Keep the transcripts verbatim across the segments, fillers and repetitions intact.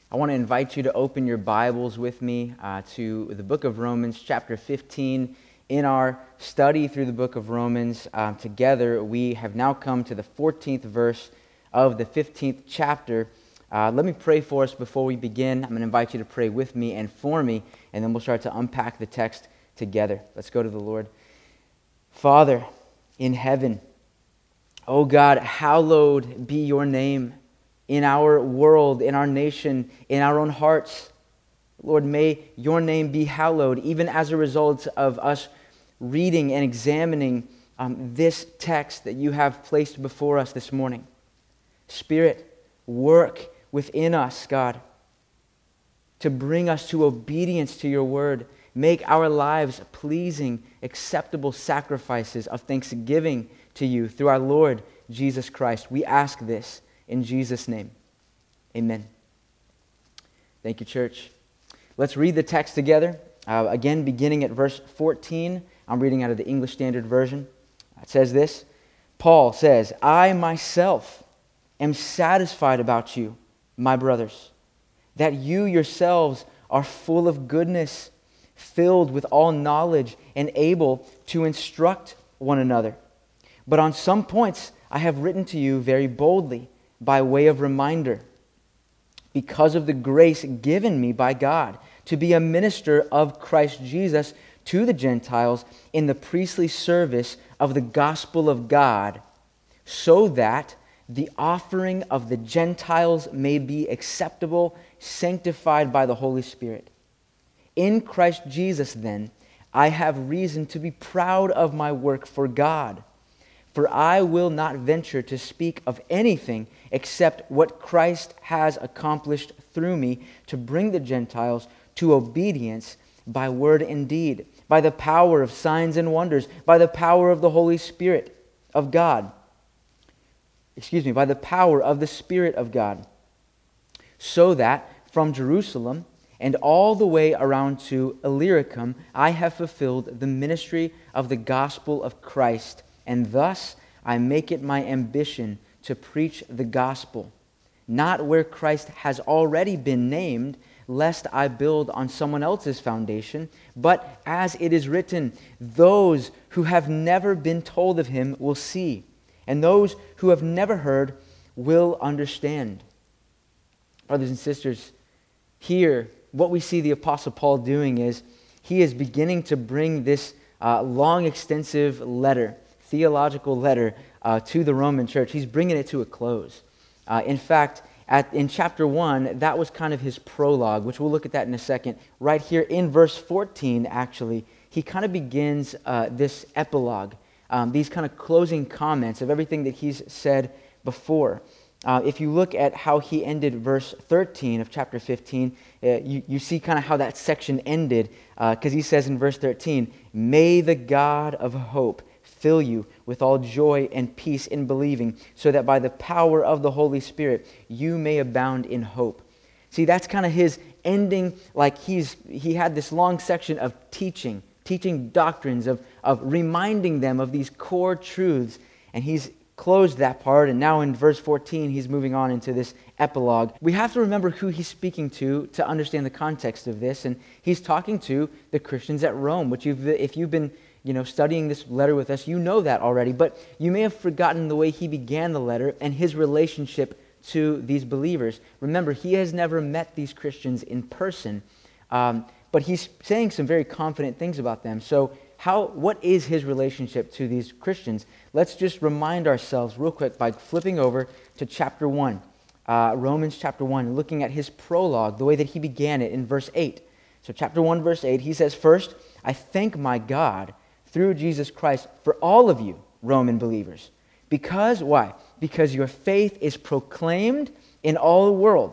I want to invite you to open your Bibles with me uh, to the book of Romans, chapter fifteen. In our study through the book of Romans uh, together, we have now come to the fourteenth verse of the fifteenth chapter. Uh, let me pray for us before we begin. I'm going to invite you to pray with me and for me, and then we'll start to unpack the text together. Let's go to the Lord. Father in heaven, oh God, hallowed be your name in our world, in our nation, in our own hearts. Lord, may your name be hallowed, even as a result of us reading and examining um, this text that you have placed before us this morning. Spirit, work within us, God, to bring us to obedience to your word. Make our lives pleasing, acceptable sacrifices of thanksgiving to you through our Lord Jesus Christ. We ask this in Jesus' name. Amen. Thank you, church. Let's read the text together. Uh, again, beginning at verse fourteen. I'm reading out of the English Standard Version. It says this. Paul says, I myself am satisfied about you, my brothers, that you yourselves are full of goodness, filled with all knowledge, and able to instruct one another. But on some points I have written to you very boldly, by way of reminder, because of the grace given me by God to be a minister of Christ Jesus to the Gentiles in the priestly service of the gospel of God, so that the offering of the Gentiles may be acceptable, sanctified by the Holy Spirit. In Christ Jesus, then, I have reason to be proud of my work for God. For I will not venture to speak of anything except what Christ has accomplished through me to bring the Gentiles to obedience by word and deed, by the power of signs and wonders, by the power of the Holy Spirit of God. Excuse me, by the power of the Spirit of God. So that from Jerusalem and all the way around to Illyricum, I have fulfilled the ministry of the gospel of Christ. And thus I make it my ambition to preach the gospel, not where Christ has already been named, lest I build on someone else's foundation, but as it is written, those who have never been told of him will see, and those who have never heard will understand. Brothers and sisters, here what we see the Apostle Paul doing is he is beginning to bring this uh, long, extensive letter, theological letter uh, to the Roman church. He's bringing it to a close. Uh, in fact, at, in chapter one, that was kind of his prologue, which we'll look at that in a second. Right here in verse fourteen, actually, he kind of begins uh, this epilogue, um, these kind of closing comments of everything that he's said before. Uh, if you look at how he ended verse thirteen of chapter fifteen, uh, you, you see kind of how that section ended, because uh, he says in verse thirteen, may the God of hope fill you with all joy and peace in believing, so that by the power of the Holy Spirit you may abound in hope. See, that's kind of his ending, like he's he had this long section of teaching, teaching doctrines, of, of reminding them of these core truths, and he's closed that part, and now in verse fourteen he's moving on into this epilogue. We have to remember who he's speaking to to understand the context of this, and he's talking to the Christians at Rome, which you've, if you've been you know, studying this letter with us, you know that already, but you may have forgotten the way he began the letter and his relationship to these believers. Remember, he has never met these Christians in person, um, but he's saying some very confident things about them. So how? What is his relationship to these Christians? Let's just remind ourselves real quick by flipping over to chapter one, uh, Romans chapter one, looking at his prologue, the way that he began it in verse eight. So chapter one, verse eight, he says, first, I thank my God through Jesus Christ for all of you Roman believers. Because, why? Because your faith is proclaimed in all the world.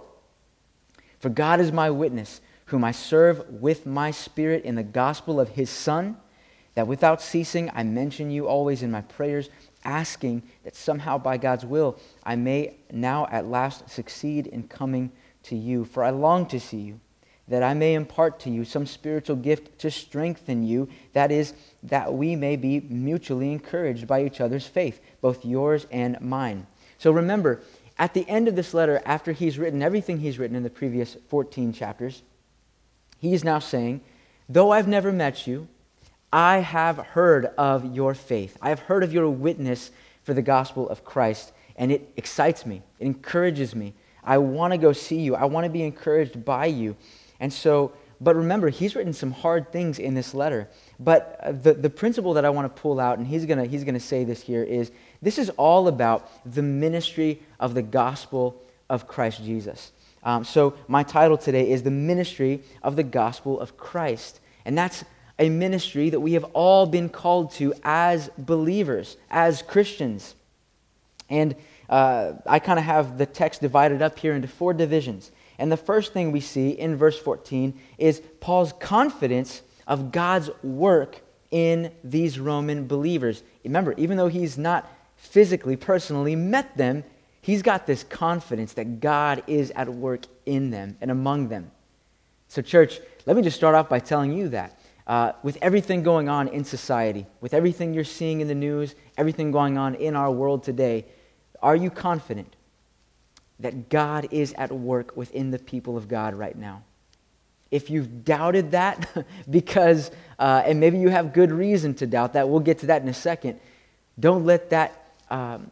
For God is my witness, whom I serve with my spirit in the gospel of his Son, that without ceasing I mention you always in my prayers, asking that somehow by God's will I may now at last succeed in coming to you. For I long to see you, that I may impart to you some spiritual gift to strengthen you, that is, that we may be mutually encouraged by each other's faith, both yours and mine. So remember, at the end of this letter, after he's written everything he's written in the previous fourteen chapters, he's now saying, though I've never met you, I have heard of your faith. I have heard of your witness for the gospel of Christ, and it excites me. It encourages me. I want to go see you. I want to be encouraged by you. And so, but remember, he's written some hard things in this letter. But uh, the, the principle that I want to pull out, and he's going to he's going to say this here, is this is all about the ministry of the gospel of Christ Jesus. Um, so my title today is The Ministry of the Gospel of Christ. And that's a ministry that we have all been called to as believers, as Christians. And uh, I kind of have the text divided up here into four divisions. And the first thing we see in verse fourteen is Paul's confidence of God's work in these Roman believers. Remember, even though he's not physically, personally met them, he's got this confidence that God is at work in them and among them. So church, let me just start off by telling you that. Uh, with everything going on in society, with everything you're seeing in the news, everything going on in our world today, are you confident that God is at work within the people of God right now? If you've doubted that, because, uh, and maybe you have good reason to doubt that, we'll get to that in a second, don't let that um,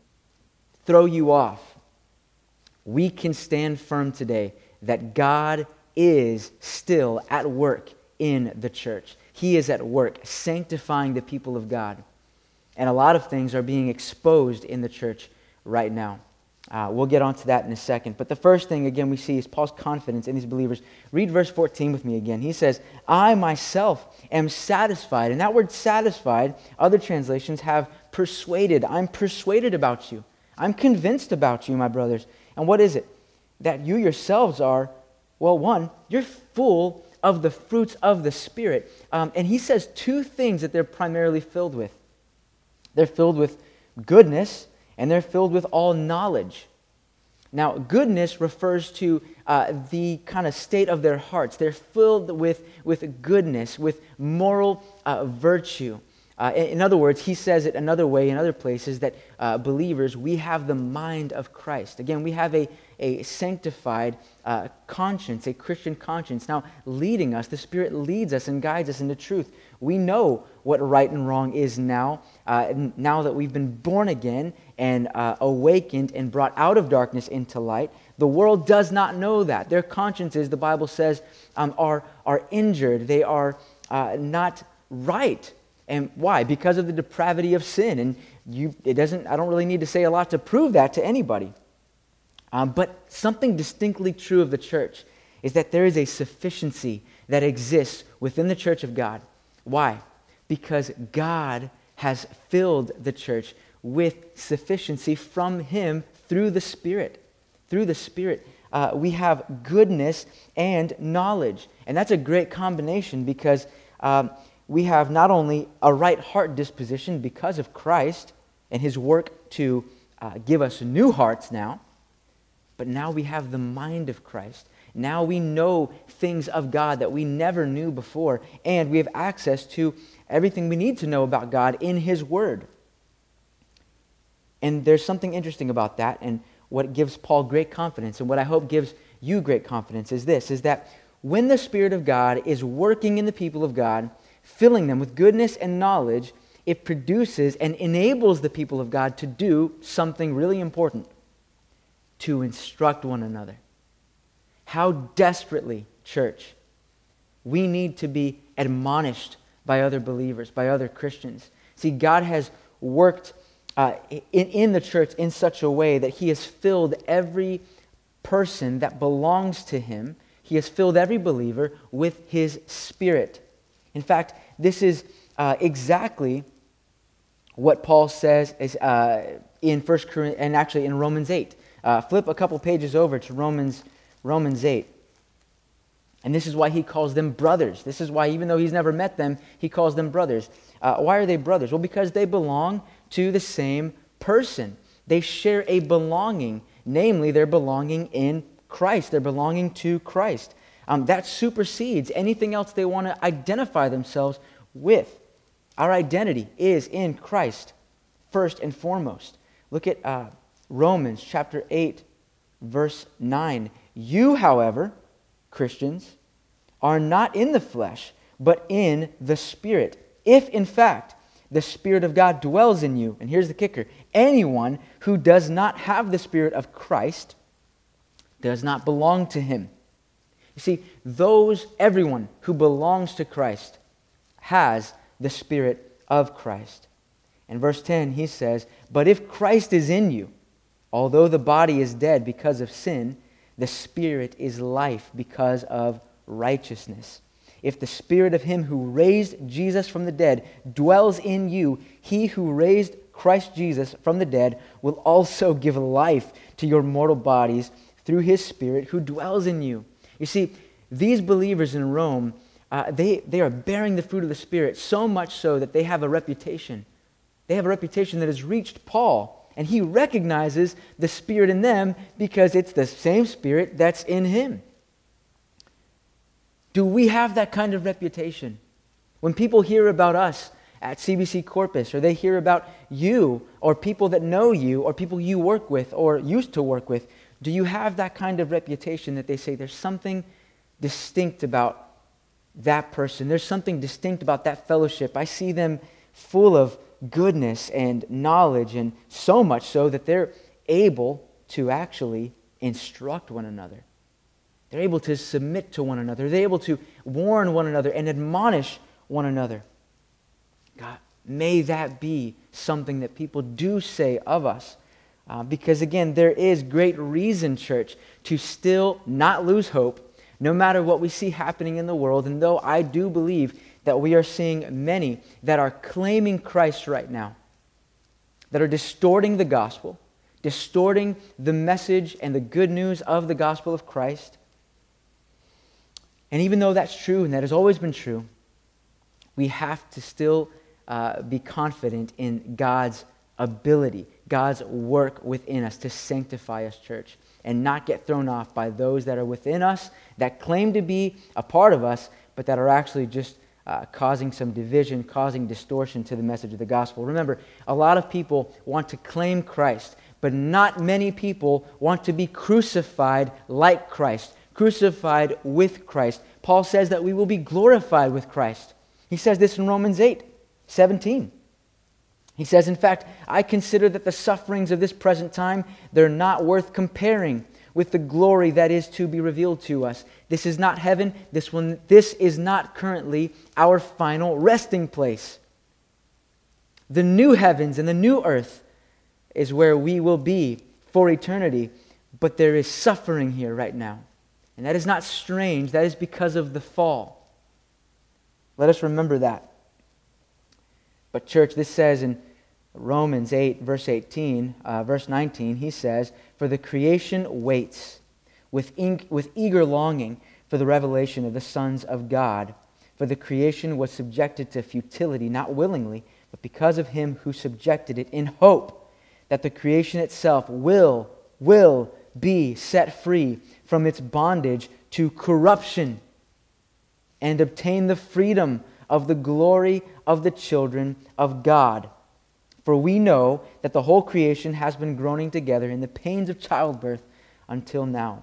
throw you off. We can stand firm today that God is still at work in the church. He is at work sanctifying the people of God. And a lot of things are being exposed in the church right now. Uh, we'll get onto that in a second. But the first thing, again, we see is Paul's confidence in these believers. Read verse fourteen with me again. He says, I myself am satisfied. And that word satisfied, other translations have persuaded. I'm persuaded about you. I'm convinced about you, my brothers. And what is it? That you yourselves are, well, one, you're full of the fruits of the Spirit. Um, and he says two things that they're primarily filled with. They're filled with goodness, and they're filled with all knowledge. Now, goodness refers to uh, the kind of state of their hearts. They're filled with, with goodness, with moral uh, virtue. Uh, in, in other words, he says it another way in other places that uh, believers, we have the mind of Christ. Again, we have a, a sanctified uh, conscience, a Christian conscience, now leading us. The Spirit leads us and guides us into truth. We know what right and wrong is now, uh, now that we've been born again and uh, awakened and brought out of darkness into light. The world does not know that. Their consciences, the Bible says, um, are, are injured. They are uh, not right. And why? Because of the depravity of sin. And you, it doesn't. I don't really need to say a lot to prove that to anybody. Um, but something distinctly true of the church is that there is a sufficiency that exists within the church of God. Why? Because God has filled the church with sufficiency from Him through the Spirit. Through the Spirit, uh, we have goodness and knowledge. And that's a great combination because um, we have not only a right heart disposition because of Christ and His work to uh, give us new hearts now, but now we have the mind of Christ. Now we know things of God that we never knew before, and we have access to everything we need to know about God in His Word. And there's something interesting about that, and what gives Paul great confidence, and what I hope gives you great confidence is this, is that when the Spirit of God is working in the people of God, filling them with goodness and knowledge, it produces and enables the people of God to do something really important, to instruct one another. How desperately, church, we need to be admonished by other believers, by other Christians. See, God has worked uh, in, in the church in such a way that He has filled every person that belongs to Him. He has filled every believer with His Spirit. In fact, this is uh, exactly what Paul says is, uh, in First Corinthians, and actually in Romans eight. Uh, flip a couple pages over to Romans Romans eight. And this is why he calls them brothers. This is why, even though he's never met them, he calls them brothers. Uh, why are they brothers? Well, because they belong to the same person. They share a belonging. Namely, they're belonging in Christ. They're belonging to Christ. Um, that supersedes anything else they want to identify themselves with. Our identity is in Christ, first and foremost. Look at uh, Romans chapter eight, verse nine. You, however, Christians, are not in the flesh, but in the Spirit, if in fact the Spirit of God dwells in you. And here's the kicker. Anyone who does not have the Spirit of Christ does not belong to him. You see, those, everyone who belongs to Christ has the Spirit of Christ. In verse ten, he says, but if Christ is in you, although the body is dead because of sin, the Spirit is life because of righteousness. If the Spirit of him who raised Jesus from the dead dwells in you, he who raised Christ Jesus from the dead will also give life to your mortal bodies through his Spirit who dwells in you. You see, these believers in Rome, uh, they, they are bearing the fruit of the Spirit, so much so that they have a reputation. They have a reputation that has reached Paul, and he recognizes the Spirit in them because it's the same Spirit that's in him. Do we have that kind of reputation? When people hear about us at C B C Corpus, or they hear about you, or people that know you, or people you work with, or used to work with, do you have that kind of reputation that they say there's something distinct about that person? There's something distinct about that fellowship. I see them full of goodness and knowledge, and so much so that they're able to actually instruct one another. They're able to submit to one another. They're able to warn one another and admonish one another. God, may that be something that people do say of us. Uh, because again, there is great reason, church, to still not lose hope, no matter what we see happening in the world. And though I do believe that we are seeing many that are claiming Christ right now, that are distorting the gospel, distorting the message and the good news of the gospel of Christ. And even though that's true, and that has always been true, we have to still uh, be confident in God's ability, God's work within us to sanctify us, church, and not get thrown off by those that are within us, that claim to be a part of us, but that are actually just uh, causing some division, causing distortion to the message of the gospel. Remember, a lot of people want to claim Christ, but not many people want to be crucified like Christ, crucified with Christ. Paul says that we will be glorified with Christ. He says this in Romans eight seventeen. He says, in fact, I consider that the sufferings of this present time, they're not worth comparing with the glory that is to be revealed to us. This is not heaven. This one, this is not currently our final resting place. The new heavens and the new earth is where we will be for eternity, but there is suffering here right now. And that is not strange. That is because of the fall. Let us remember that. But church, this says in Romans eight, verse eighteen, uh, verse nineteen, he says, for the creation waits with, in- with eager longing for the revelation of the sons of God. For the creation was subjected to futility, not willingly, but because of him who subjected it, in hope that the creation itself will, will be set free from its bondage to corruption and obtain the freedom of the glory of the children of God. For we know that the whole creation has been groaning together in the pains of childbirth until now.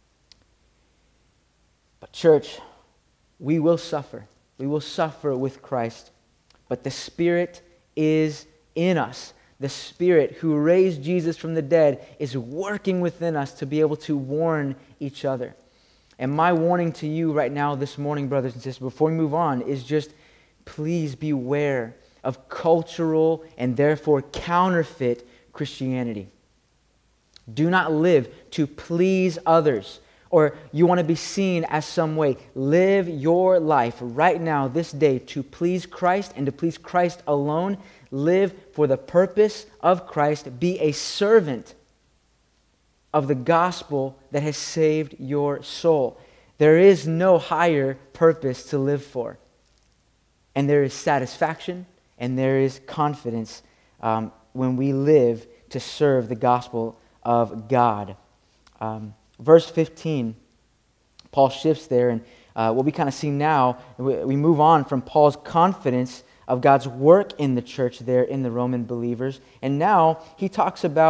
But church, we will suffer. We will suffer with Christ. But the Spirit is in us. The Spirit who raised Jesus from the dead is working within us to be able to warn each other. And my warning to you right now this morning, brothers and sisters, before we move on, is just please beware of cultural and therefore counterfeit Christianity. Do not live to please others, or you want to be seen as some way. Live your life right now, this day, to please Christ and to please Christ alone. Live for the purpose of Christ. Be a servant of the gospel that has saved your soul. There is no higher purpose to live for. And there is satisfaction and there is confidence um, when we live to serve the gospel of God. Um, verse fifteen, Paul shifts there, and uh, what we kind of see now, we, we move on from Paul's confidence of God's work in the church there in the Roman believers, and now he talks about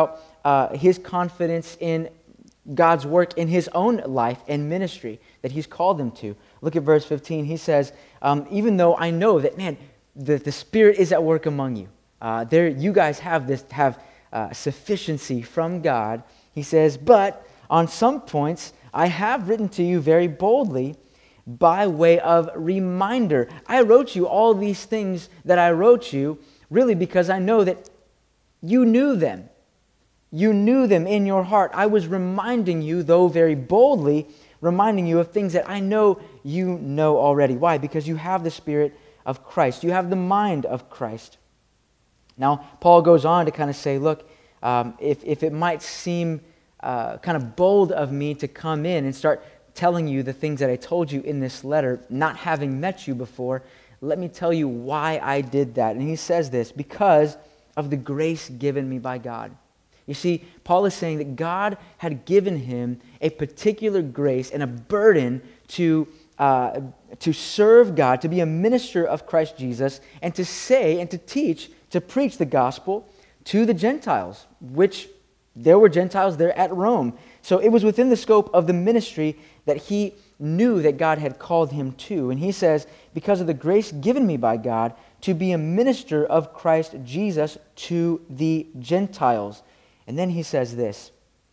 uh, his confidence in God's work in his own life and ministry that he's called him to. Look at verse fifteen. He says, um, even though I know that, man, the, the Spirit is at work among you. Uh, there, you guys have this, have uh, sufficiency from God. He says, but on some points I have written to you very boldly by way of reminder. I wrote you all these things that I wrote you really because I know that you knew them. You knew them in your heart. I was reminding you, though very boldly, reminding you of things that I know you know already. Why? Because you have the Spirit of Christ. You have the mind of Christ. Now, Paul goes on to kind of say, look, um, if, if it might seem uh, kind of bold of me to come in and start telling you the things that I told you in this letter, not having met you before, let me tell you why I did that. And he says this, because of the grace given me by God. You see, Paul is saying that God had given him a particular grace and a burden to, uh, to serve God, to be a minister of Christ Jesus, and to say and to teach, to preach the gospel to the Gentiles, which there were Gentiles there at Rome. So it was within the scope of the ministry that he knew that God had called him to. And he says, because of the grace given me by God, to be a minister of Christ Jesus to the Gentiles. And then he says this,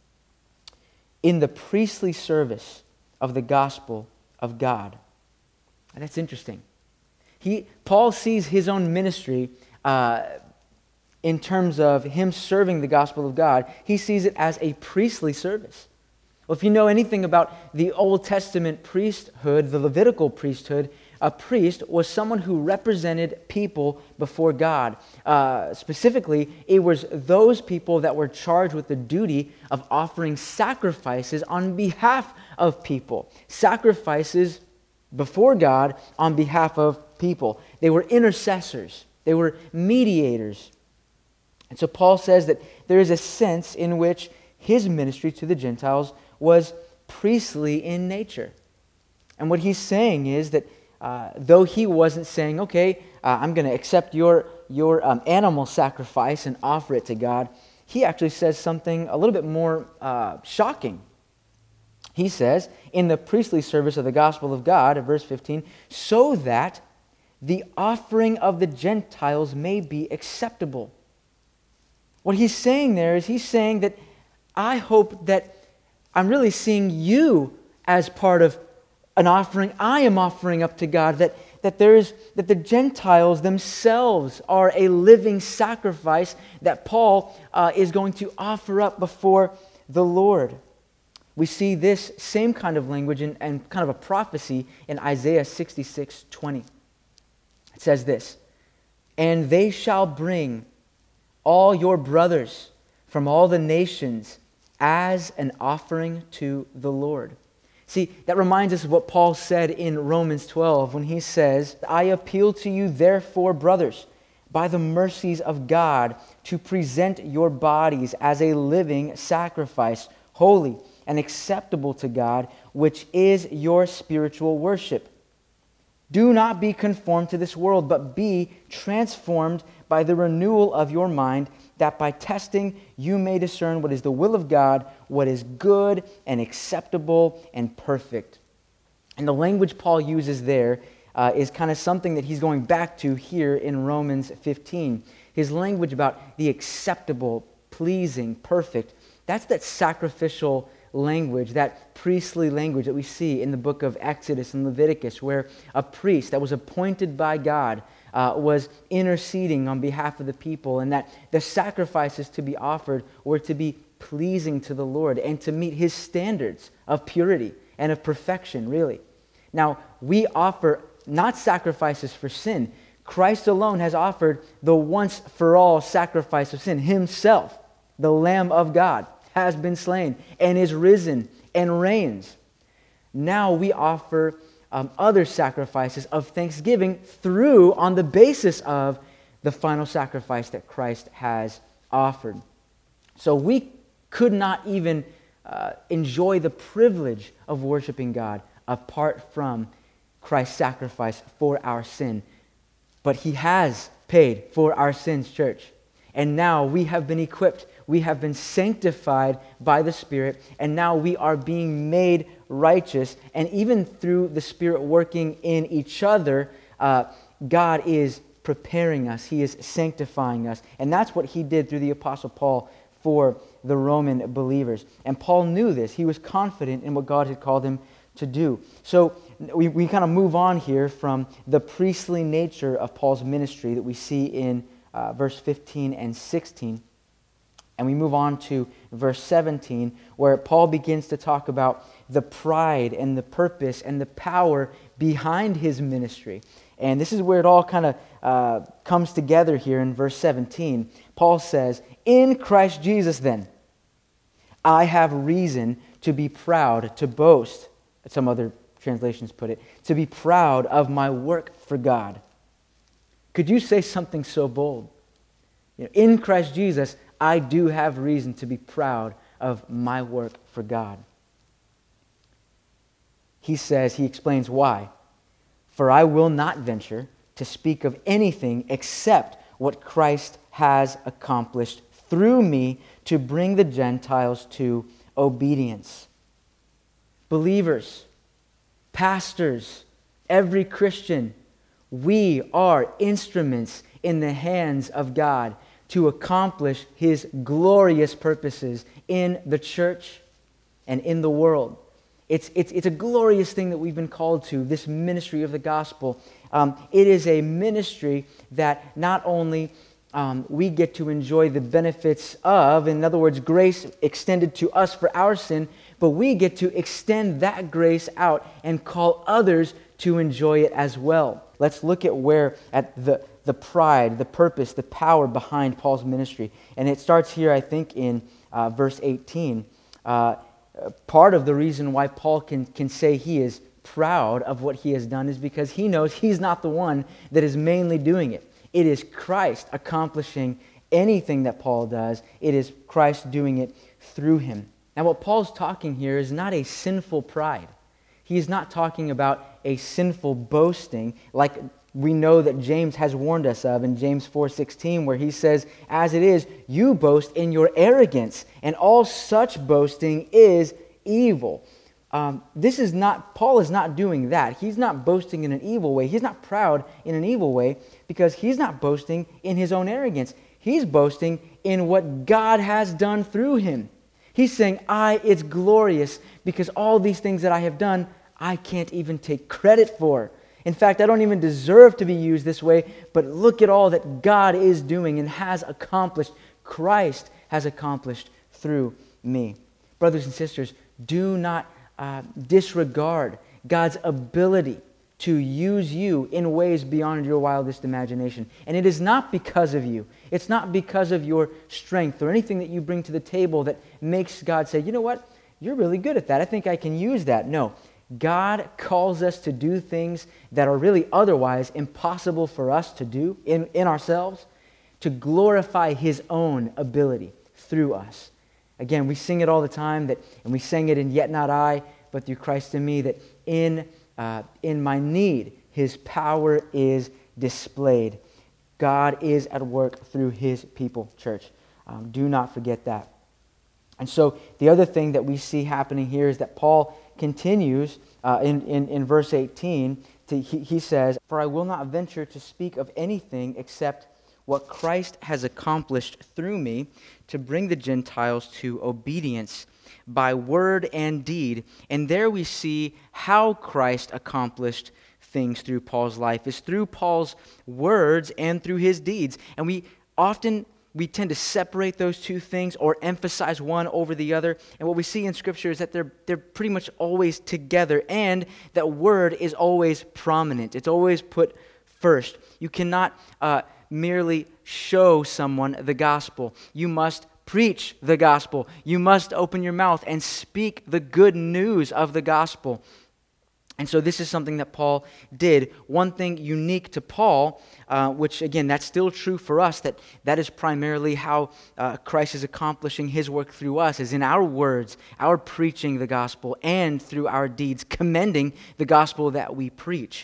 in the priestly service of the gospel of God. And that's interesting. He, Paul sees his own ministry uh, in terms of him serving the gospel of God. He sees it as a priestly service. Well, if you know anything about the Old Testament priesthood, the Levitical priesthood, a priest was someone who represented people before God. Uh, specifically, it was those people that were charged with the duty of offering sacrifices on behalf of people. Sacrifices before God on behalf of people. They were intercessors. They were mediators. And so Paul says that there is a sense in which his ministry to the Gentiles was priestly in nature. And what he's saying is that Uh, though he wasn't saying, okay, uh, I'm going to accept your, your um, animal sacrifice and offer it to God, he actually says something a little bit more uh, shocking. He says, in the priestly service of the gospel of God, in verse fifteen, so that the offering of the Gentiles may be acceptable. What he's saying there is he's saying that I hope that I'm really seeing you as part of an offering I am offering up to God, that, that there is that the Gentiles themselves are a living sacrifice that Paul uh, is going to offer up before the Lord. We see this same kind of language and, and kind of a prophecy in Isaiah sixty-six twenty. It says this, and they shall bring all your brothers from all the nations as an offering to the Lord. See, that reminds us of what Paul said in Romans twelve when he says, I appeal to you therefore, brothers, by the mercies of God, to present your bodies as a living sacrifice, holy and acceptable to God, which is your spiritual worship. Do not be conformed to this world, but be transformed by the renewal of your mind, that by testing you may discern what is the will of God, what is good and acceptable and perfect. And the language Paul uses there uh, is kind of something that he's going back to here in Romans fifteen. His language about the acceptable, pleasing, perfect. That's that sacrificial language, that priestly language that we see in the book of Exodus and Leviticus, where a priest that was appointed by God uh, was interceding on behalf of the people, and that the sacrifices to be offered were to be pleasing to the Lord and to meet his standards of purity and of perfection, really. Now, we offer not sacrifices for sin. Christ alone has offered the once-for-all sacrifice of sin. Himself, the Lamb of God, has been slain and is risen and reigns. Now we offer um, other sacrifices of thanksgiving through, on the basis of the final sacrifice that Christ has offered. So we could not even uh, enjoy the privilege of worshiping God apart from Christ's sacrifice for our sin. But he has paid for our sins, church. And now we have been equipped we have been sanctified by the Spirit, and now we are being made righteous. And even through the Spirit working in each other, uh, God is preparing us. He is sanctifying us. And that's what he did through the Apostle Paul for the Roman believers. And Paul knew this. He was confident in what God had called him to do. So we, we kind of move on here from the priestly nature of Paul's ministry that we see in uh, verse fifteen and sixteen. And we move on to verse seventeen, where Paul begins to talk about the pride and the purpose and the power behind his ministry. And this is where it all kind of uh, comes together here in verse seventeen. Paul says, "In Christ Jesus then, I have reason to be proud, to boast," some other translations put it, "to be proud of my work for God." Could you say something so bold? You know, in Christ Jesus, I do have reason to be proud of my work for God. He says, he explains why. "For I will not venture to speak of anything except what Christ has accomplished through me to bring the Gentiles to obedience." Believers, pastors, every Christian, we are instruments in the hands of God to accomplish his glorious purposes in the church and in the world. It's, it's, it's a glorious thing that we've been called to, this ministry of the gospel. Um, it is a ministry that not only um, we get to enjoy the benefits of, in other words, grace extended to us for our sin, but we get to extend that grace out and call others to enjoy it as well. Let's look at where, at the, the pride, the purpose, the power behind Paul's ministry. And it starts here, I think, in uh, verse eighteen. Uh, part of the reason why Paul can, can say he is proud of what he has done is because he knows he's not the one that is mainly doing it. It is Christ accomplishing anything that Paul does. It is Christ doing it through him. Now, what Paul's talking here is not a sinful pride. He's not talking about a sinful boasting like we know that James has warned us of in James four sixteen, where he says, "As it is, you boast in your arrogance, and all such boasting is evil." Um, this is not, Paul is not doing that. He's not boasting in an evil way. He's not proud in an evil way because he's not boasting in his own arrogance. He's boasting in what God has done through him. He's saying, I, it's glorious because all these things that I have done, I can't even take credit for. In fact, I don't even deserve to be used this way, but look at all that God is doing and has accomplished. Christ has accomplished through me. Brothers and sisters, do not uh, disregard God's ability to use you in ways beyond your wildest imagination. And it is not because of you. It's not because of your strength or anything that you bring to the table that makes God say, you know what, you're really good at that. I think I can use that. No. God calls us to do things that are really otherwise impossible for us to do in, in ourselves, to glorify his own ability through us. Again, we sing it all the time, that, and we sang it in Yet Not I, but through Christ in me, that in, uh, in my need, his power is displayed. God is at work through his people, church. Um, do not forget that. And so the other thing that we see happening here is that Paul continues uh, in, in, in verse eighteen. To, he, he says, "For I will not venture to speak of anything except what Christ has accomplished through me to bring the Gentiles to obedience by word and deed." And there we see how Christ accomplished things through Paul's life, is through Paul's words and through his deeds. And we often We tend to separate those two things or emphasize one over the other. And what we see in Scripture is that they're, they're pretty much always together, and that word is always prominent. It's always put first. You cannot uh, merely show someone the gospel. You must preach the gospel. You must open your mouth and speak the good news of the gospel. And so this is something that Paul did. One thing unique to Paul, uh, which again, that's still true for us, that that is primarily how uh, Christ is accomplishing his work through us, is in our words, our preaching the gospel, and through our deeds, commending the gospel that we preach.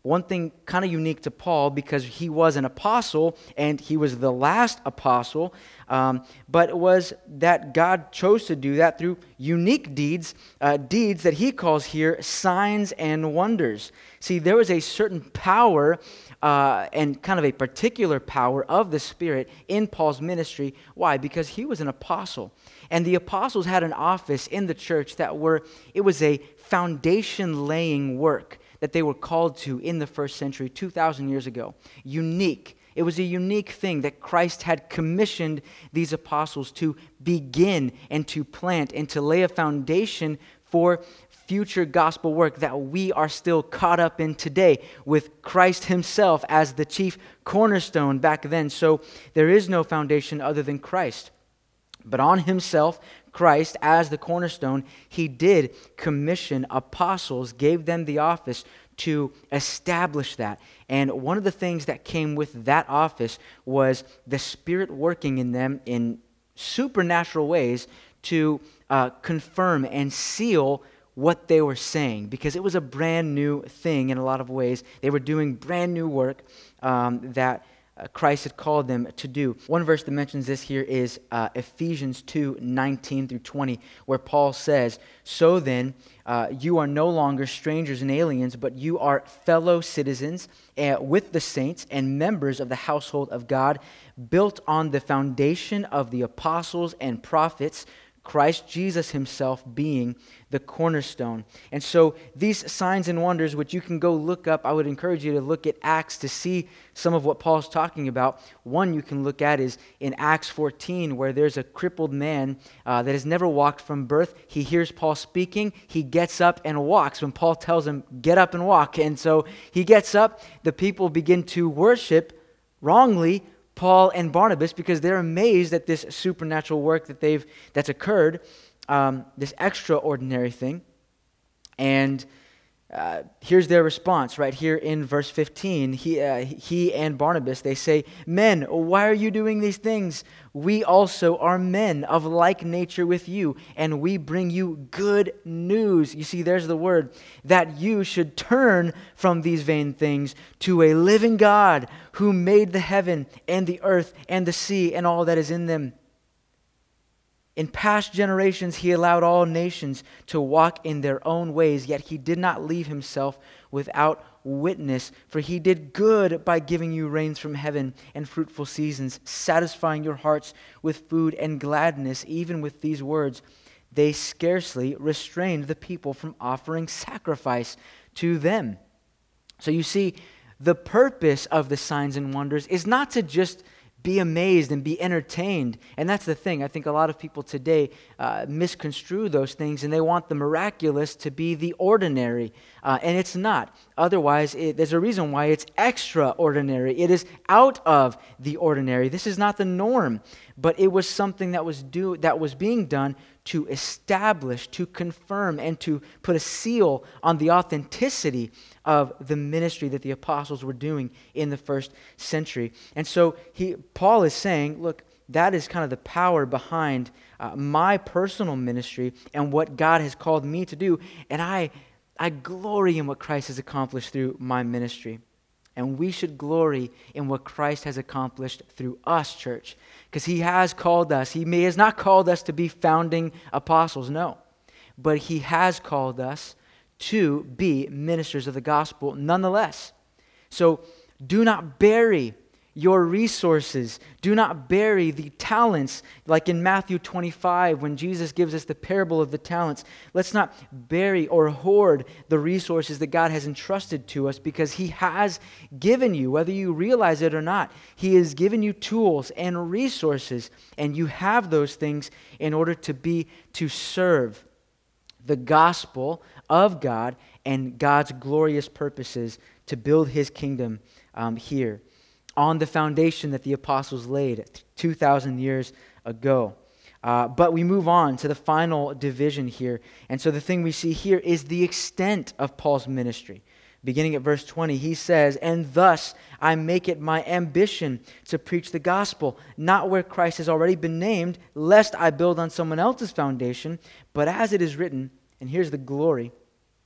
one thing kind of unique to Paul, because he was an apostle and he was the last apostle, um, but it was that God chose to do that through unique deeds, uh, deeds that he calls here signs and wonders. See, there was a certain power uh, and kind of a particular power of the Spirit in Paul's ministry. Why? Because he was an apostle. And the apostles had an office in the church that were, it was a foundation-laying work that they were called to in the first century, two thousand years ago. Unique. It was a unique thing that Christ had commissioned these apostles to begin and to plant and to lay a foundation for future gospel work that we are still caught up in today, with Christ himself as the chief cornerstone back then. So there is no foundation other than Christ. But on himself, Christ, as the cornerstone, he did commission apostles, gave them the office to establish that. And one of the things that came with that office was the Spirit working in them in supernatural ways to uh, confirm and seal what they were saying, because it was a brand new thing in a lot of ways. They were doing brand new work um, that Uh, Christ had called them to do. One verse that mentions this here is uh, Ephesians two, nineteen through twenty, where Paul says, "So then, uh, you are no longer strangers and aliens, but you are fellow citizens uh, with the saints and members of the household of God, built on the foundation of the apostles and prophets, Christ Jesus himself being the cornerstone." And so these signs and wonders, which you can go look up, I would encourage you to look at Acts to see some of what Paul's talking about. One you can look at is in Acts fourteen, where there's a crippled man uh, that has never walked from birth. He hears Paul speaking. He gets up and walks when Paul tells him, get up and walk. And so he gets up. The people begin to worship wrongly Paul and Barnabas, because they're amazed at this supernatural work that they've that's occurred, um, this extraordinary thing. And uh, here's their response right here in verse fifteen. He, uh, he and Barnabas, they say, "Men, why are you doing these things? We also are men of like nature with you, and we bring you good news." You see, there's the word, that you should turn from these vain things to a living God who made the heaven and the earth and the sea and all that is in them. In past generations, he allowed all nations to walk in their own ways, yet he did not leave himself without witness, for he did good by giving you rains from heaven and fruitful seasons, satisfying your hearts with food and gladness. Even with these words, they scarcely restrained the people from offering sacrifice to them. So you see, the purpose of the signs and wonders is not to just be amazed and be entertained. And that's the thing. I think a lot of people today uh, misconstrue those things, and they want the miraculous to be the ordinary. Uh, and it's not. Otherwise, it, there's a reason why it's extraordinary. It is out of the ordinary. This is not the norm, but it was something that was do that was being done to establish, to confirm, and to put a seal on the authenticity of the ministry that the apostles were doing in the first century. And so he, Paul is saying, look, that is kind of the power behind uh, my personal ministry and what God has called me to do. And I, I glory in what Christ has accomplished through my ministry. And we should glory in what Christ has accomplished through us, church. Because he has called us. He may has not called us to be founding apostles, no. But he has called us to be ministers of the gospel nonetheless. So do not bury your resources. Do not bury the talents, like in Matthew twenty-five when Jesus gives us the parable of the talents. Let's not bury or hoard the resources that God has entrusted to us, because he has given you, whether you realize it or not, he has given you tools and resources, and you have those things in order to be, to serve the gospel of God and God's glorious purposes to build his kingdom um, here, on the foundation that the apostles laid two thousand years ago. Uh, but we move on to the final division here. And so the thing we see here is the extent of Paul's ministry. Beginning at verse twenty, he says, "And thus I make it my ambition to preach the gospel, not where Christ has already been named, lest I build on someone else's foundation, but as it is written," and here's the glory,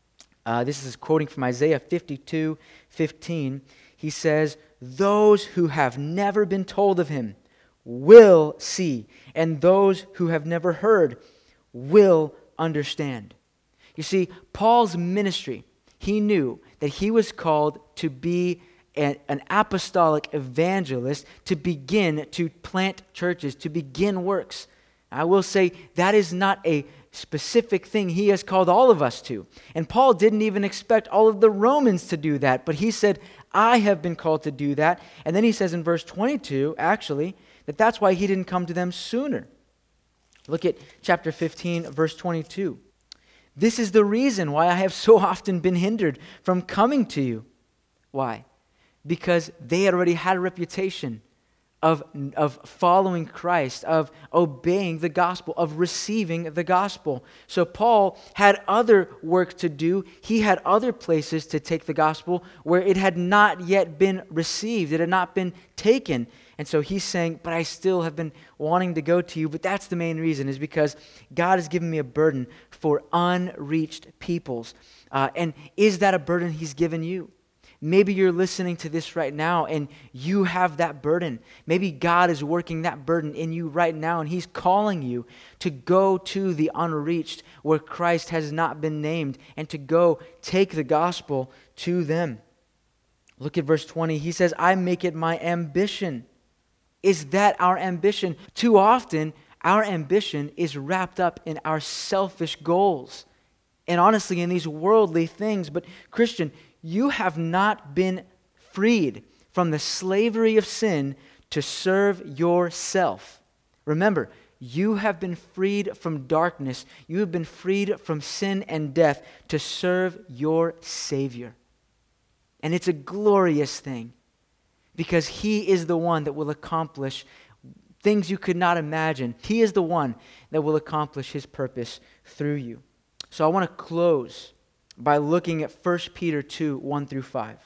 Uh, this is quoting from Isaiah fifty-two fifteen. He says, "Those who have never been told of him will see, and those who have never heard will understand." You see, Paul's ministry, he knew that he was called to be an, an apostolic evangelist, to begin to plant churches, to begin works. I will say that is not a specific thing he has called all of us to. And Paul didn't even expect all of the Romans to do that, but he said, I have been called to do that. And then he says in verse twenty-two, actually, that that's why he didn't come to them sooner. Look at chapter fifteen, verse twenty-two. "This is the reason why I have so often been hindered from coming to you." Why? Because they had already had a reputation of, of following Christ, of obeying the gospel, of receiving the gospel. So Paul had other work to do. He had other places to take the gospel where it had not yet been received. It had not been taken. And so he's saying, but I still have been wanting to go to you. But that's the main reason, is because God has given me a burden for unreached peoples. Uh, and is that a burden he's given you? Maybe you're listening to this right now and you have that burden. Maybe God is working that burden in you right now and he's calling you to go to the unreached where Christ has not been named and to go take the gospel to them. Look at verse twenty. He says, I make it my ambition. Is that our ambition? Too often, our ambition is wrapped up in our selfish goals and honestly in these worldly things. But Christian, you have not been freed from the slavery of sin to serve yourself. Remember, you have been freed from darkness. You have been freed from sin and death to serve your Savior. And it's a glorious thing because He is the one that will accomplish things you could not imagine. He is the one that will accomplish His purpose through you. So I want to close by looking at First Peter two, one through five.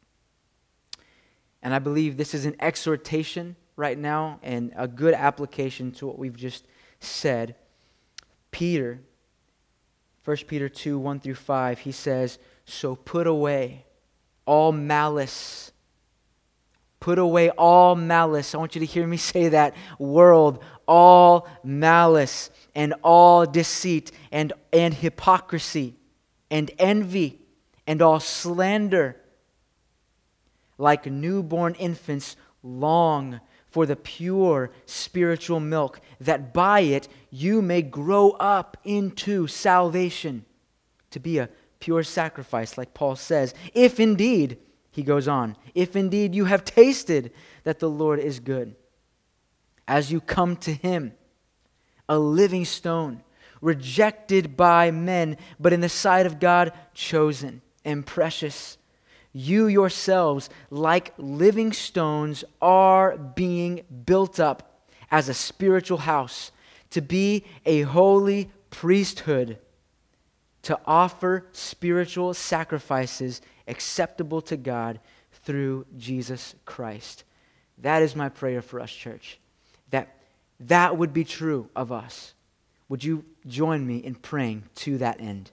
And I believe this is an exhortation right now and a good application to what we've just said. Peter, First Peter two, one through five, he says, so put away all malice. Put away all malice. I want you to hear me say that. World, all malice and all deceit and, and hypocrisy and envy, and all slander. Like newborn infants, long for the pure spiritual milk, that by it you may grow up into salvation, to be a pure sacrifice, like Paul says, if indeed, he goes on, if indeed you have tasted that the Lord is good. As you come to Him, a living stone, rejected by men, but in the sight of God, chosen and precious. You yourselves, like living stones, are being built up as a spiritual house to be a holy priesthood, to offer spiritual sacrifices acceptable to God through Jesus Christ. That is my prayer for us, church, that that would be true of us. Would you join me in praying to that end?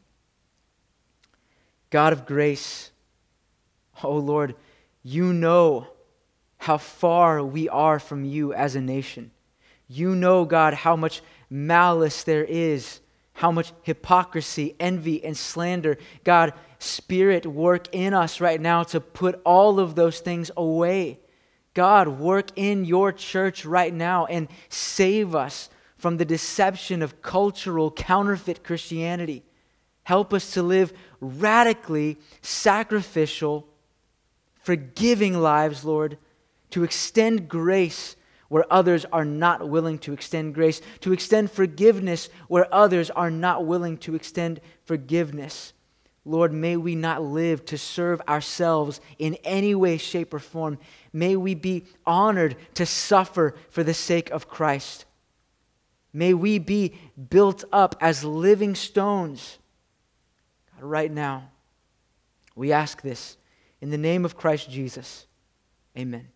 God of grace, oh Lord, you know how far we are from you as a nation. You know, God, how much malice there is, how much hypocrisy, envy, and slander. God, Spirit, work in us right now to put all of those things away. God, work in your church right now and save us from the deception of cultural counterfeit Christianity. Help us to live radically sacrificial, forgiving lives, Lord, to extend grace where others are not willing to extend grace, to extend forgiveness where others are not willing to extend forgiveness. Lord, may we not live to serve ourselves in any way, shape, or form. May we be honored to suffer for the sake of Christ. May we be built up as living stones. God, right now, we ask this in the name of Christ Jesus. Amen.